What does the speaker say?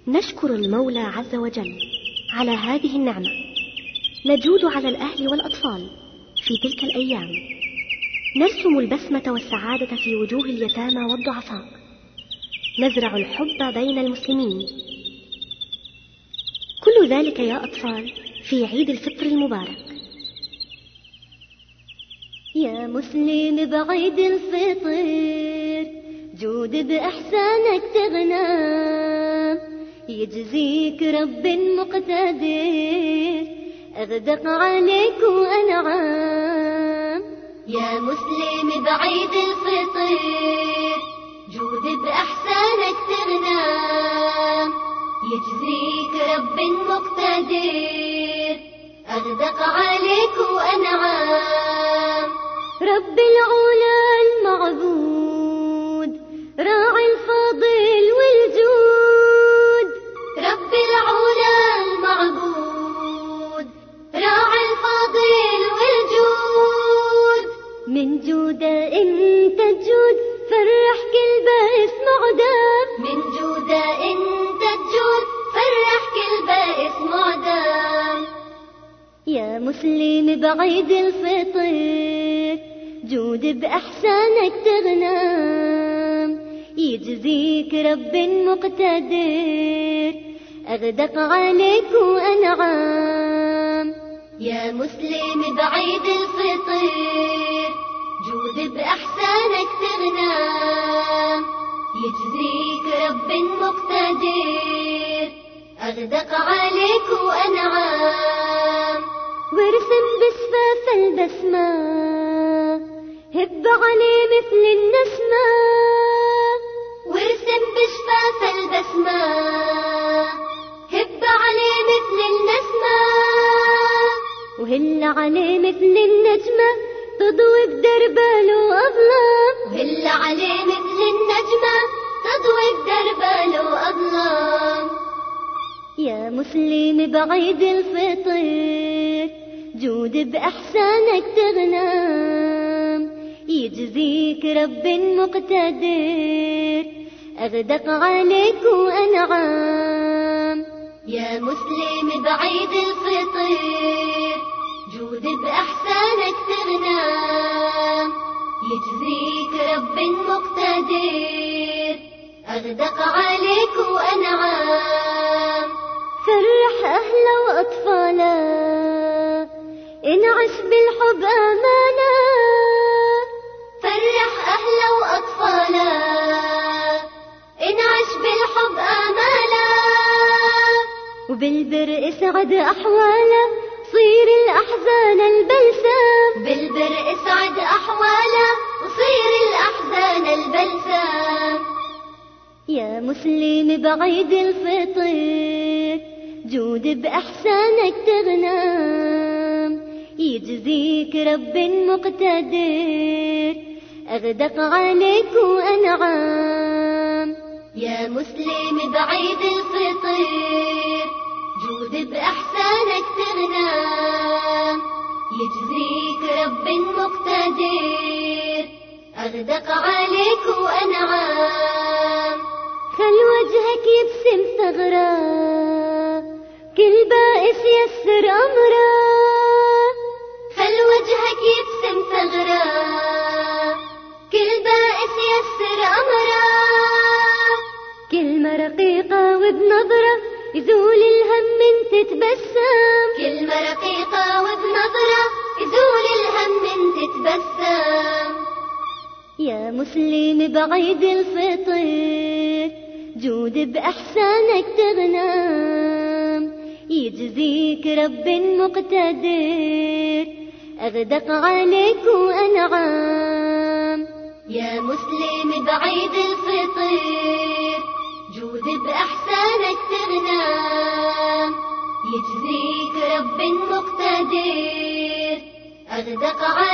نشكر المولى عز وجل على هذه النعمة، نجود على الأهل والأطفال في تلك الأيام، نرسم البسمة والسعادة في وجوه اليتامى والضعفاء، نزرع الحب بين المسلمين. كل ذلك يا أطفال في عيد الفطر المبارك. يا مسلم بعيد الفطر جود بإحسانك تغنى، يجزيك رب مقتدر أغدق عليك وأنعام. يا مسلم بعيد الفطر جود بإحسانك تغنى، يجزيك رب مقتدر أغدق عليك وأنعام. رب العلا المعبود راعي الفضل والجود، رب العلا المعبود راعي الفضل والجود. من جوده انت تجود فرح كل بائس معدم، من جوده انت تجود فرح كل بائس معدم. يا مسلم بعيد الفطر جود بإحسانك تغنى، يجزيك رب مقتدر أغدق عليك وأنعام. يا مسلم بعيد الفطر جود بإحسانك تغنى، يجزيك رب مقتدر أغدق عليك وأنعام. وارسم بشفاف البسمة هب عليه مثل النسمة، وارسم بشفاف البسمة هب عليه مثل النسمة، وهل عليه مثل النجمة تضوي بدربه له أظلام، وهل عليه مثل النجمة تضوي بدربه له أظلام. يا مسلم بعيد الفطر جود بإحسانك تغنى، يجزيك رب مقتدر أغدق عليك وأنعام. يا مسلم بعيد الفطر جود بإحسانك تغنى، يجزيك رب مقتدر أغدق عليك وأنعام. فرح أهله وأطفاله انعش بالحب أمانة، فرح أهله وأطفاله انعش بالحب آمالا. وبالبر اسعد أحواله صير الأحزان البلسم، بالبر اسعد أحواله وصير الأحزان البلسم. يا مسلم بعيد الفطر جود بإحسانك تغنى، يجزيك رب مقتدر أغدق عليك وأنعام. يا مسلم بعيد الفطر جود بإحسانك تغنى، يجزيك رب مقتدر أغدق عليك وأنعام. خل وجهك يبسم ثغرة كل بائس يسر أمره، خل وجهك يبسم ثغرة كل بائس يسر أمره. كلمة رقيقة وبنظرة يزول الهم من تتبسم، كلمة رقيقة وبنظرة يزول الهم من تتبسم. يا مسلم بعيد الفطر جود بإحسانك تغنى، يجزيك رب مقتدر أغدق عليك وأنعام. يا مسلم بعيد الفطر جود بإحسانك تغنى، يجزيك رب مقتدر أغدق عليك